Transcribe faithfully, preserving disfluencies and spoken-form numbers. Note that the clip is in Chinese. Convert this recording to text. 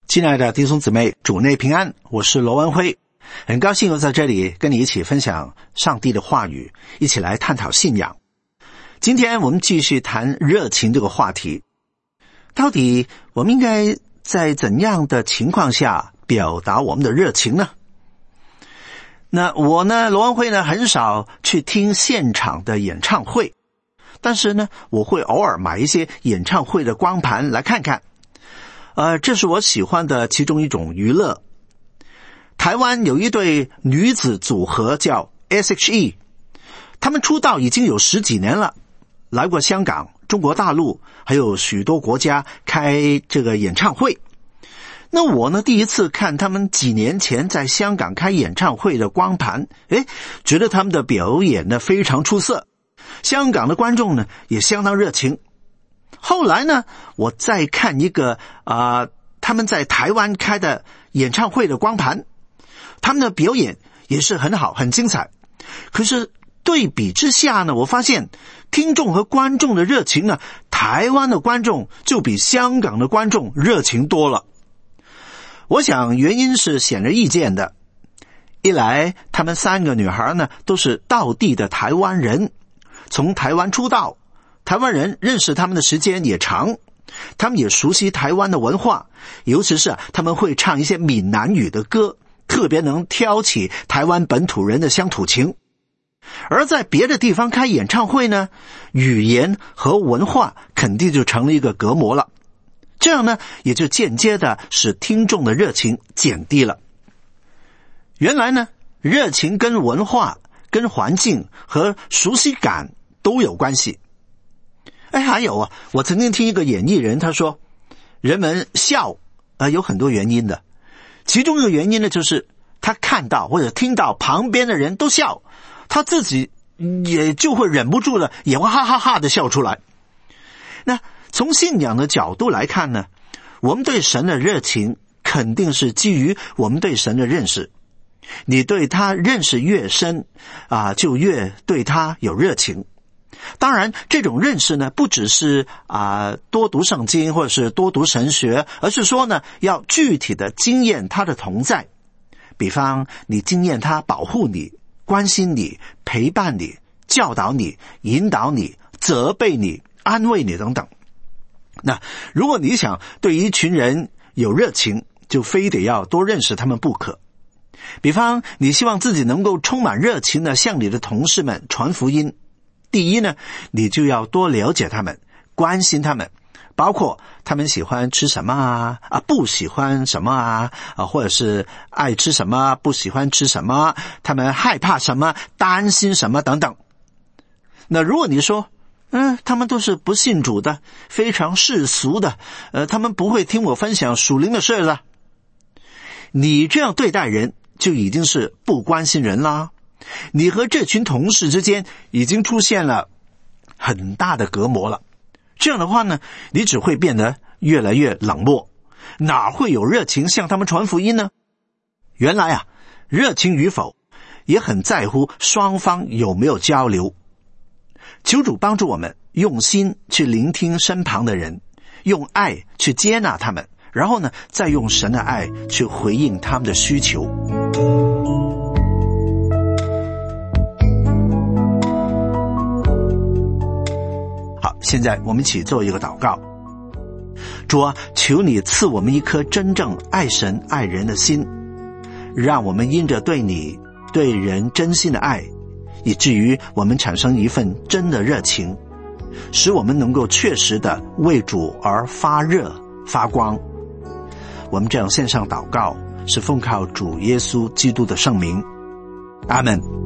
亲爱的弟兄姊妹，主内平安，我是罗文辉，很高兴又在这里跟你一起分享上帝的话语，一起来探讨信仰。今天我们继续谈热情这个话题，到底我们应该在怎样的情况下表达我们的热情呢？那我呢，罗文辉呢，很少去听现场的演唱会，但是呢，我会偶尔买一些演唱会的光盘来看看。呃，这是我喜欢的其中一种娱乐。台湾有一对女子组合叫 S H E， 他们出道已经有十几年了，来过香港、中国大陆，还有许多国家开这个演唱会。那我呢，第一次看他们几年前在香港开演唱会的光盘，诶，觉得他们的表演呢非常出色，香港的观众呢也相当热情。后来呢，我再看一个啊、呃，他们在台湾开的演唱会的光盘，他们的表演也是很好，很精彩。可是对比之下呢，我发现听众和观众的热情呢，台湾的观众就比香港的观众热情多了。我想原因是显而易见的，一来他们三个女孩呢都是道地的台湾人，从台湾出道，台湾人认识他们的时间也长，他们也熟悉台湾的文化，尤其是他们会唱一些闽南语的歌，特别能挑起台湾本土人的乡土情。而在别的地方开演唱会呢，语言和文化肯定就成了一个隔膜了，这样呢也就间接的使听众的热情减低了。原来呢，热情跟文化、跟环境和熟悉感都有关系。哎，还有啊，我曾经听一个演艺人他说，人们笑呃有很多原因的，其中一个原因呢就是他看到或者听到旁边的人都笑，他自己也就会忍不住了，也会哈哈哈的笑出来。那从信仰的角度来看呢，我们对神的热情肯定是基于我们对神的认识。你对他认识越深啊，就越对他有热情。当然这种认识呢不只是啊多读圣经或者是多读神学，而是说呢要具体的经验他的同在。比方你经验他保护你、关心你、陪伴你、教导你、引导你、责备你、安慰你等等。那如果你想对一群人有热情，就非得要多认识他们不可。比方你希望自己能够充满热情的向你的同事们传福音，第一呢，你就要多了解他们，关心他们，包括他们喜欢吃什么啊，啊不喜欢什么啊，啊或者是爱吃什么，不喜欢吃什么，他们害怕什么，担心什么等等。那如果你说嗯，他们都是不信主的，非常世俗的，呃，他们不会听我分享属灵的事了，你这样对待人就已经是不关心人啦。你和这群同事之间已经出现了很大的隔膜了，这样的话呢，你只会变得越来越冷漠，哪会有热情向他们传福音呢？原来啊，热情与否也很在乎双方有没有交流。求主帮助我们用心去聆听身旁的人，用爱去接纳他们，然后呢，再用神的爱去回应他们的需求。好，现在我们一起做一个祷告。主啊，求你赐我们一颗真正爱神爱人的心，让我们因着对你对人真心的爱，以至于我们产生一份真的热情，使我们能够确实的为主而发热发光。我们这样线上祷告，是奉靠主耶稣基督的圣名，阿们。